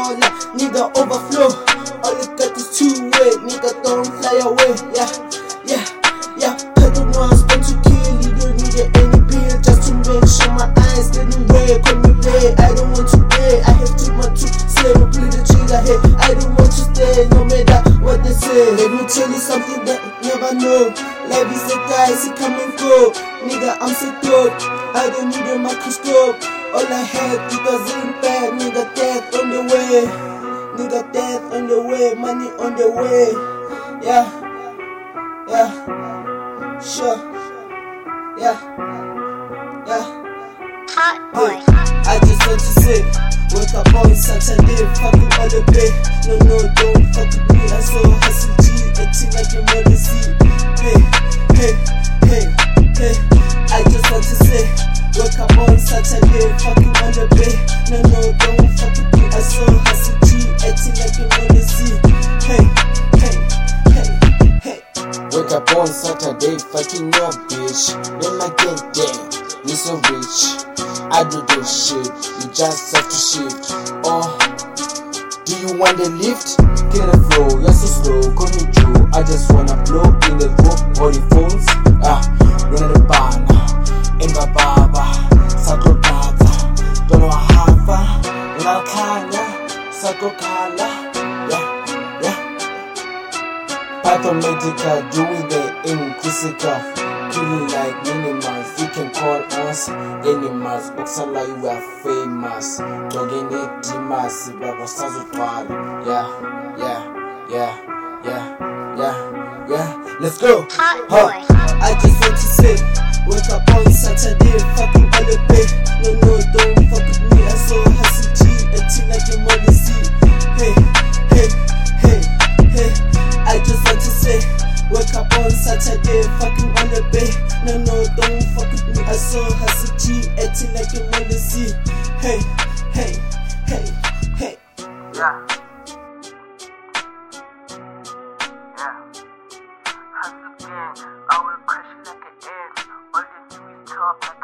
baller, nigga overflow. All you got is two-way, nigga don't fly away. Yeah. Pedal no I'm spent to kill, you don't need any pill just to make sure my eyes getting red. Call me play, I don't want to play. I have too much to say, we play the trigger here. I don't want to stay, no matter what they say. Let me tell you something that you never know. Life is a dice, it come and go. Nigga, I'm so dope, I don't need a microscope. All I had, it wasn't bad. Nigga, death on the way. Nigga, death on the way. Money on the way. Yeah. Sure. Yeah. Hot boy. I just want to say, wake up on Saturday, fucking all the day. No, don't fuck with me. I saw hustle G, acting like you never see. Hey. I just want to say, wake up on Saturday, fucking on the day. No, don't fuck with me. I saw hustle G, acting like you never see. Hey. Wake up on Saturday, fucking your bitch. When I get there, you so rich. I do this shit, you just have to shift. Oh, do you want the lift? Get a flow, you're so slow, call me Joe. I just wanna blow in the room, all the phones. Run the banner, in the baba, Sacro Tata, Dono Hafa, Nakana, Sacro Kala. Pathomedica, doing the inclusive, killing like minimals. You can call us animals. Oksala, you are famous. Dogging it, Dimas, Babasazu Twal. Yeah. Let's go. Hot boy. I just want to say, wake up on Saturday, fucking all the day. No, don't fuck with me. I saw hustle G, acting like you wanna see. Hey. I just want to say, wake up on Saturday, fucking on the bay. No, don't fuck with me. I saw hustle G, acting like you wanna see. Hey. Yeah. Hustle gang, I will crush you like an egg. All you do is talk.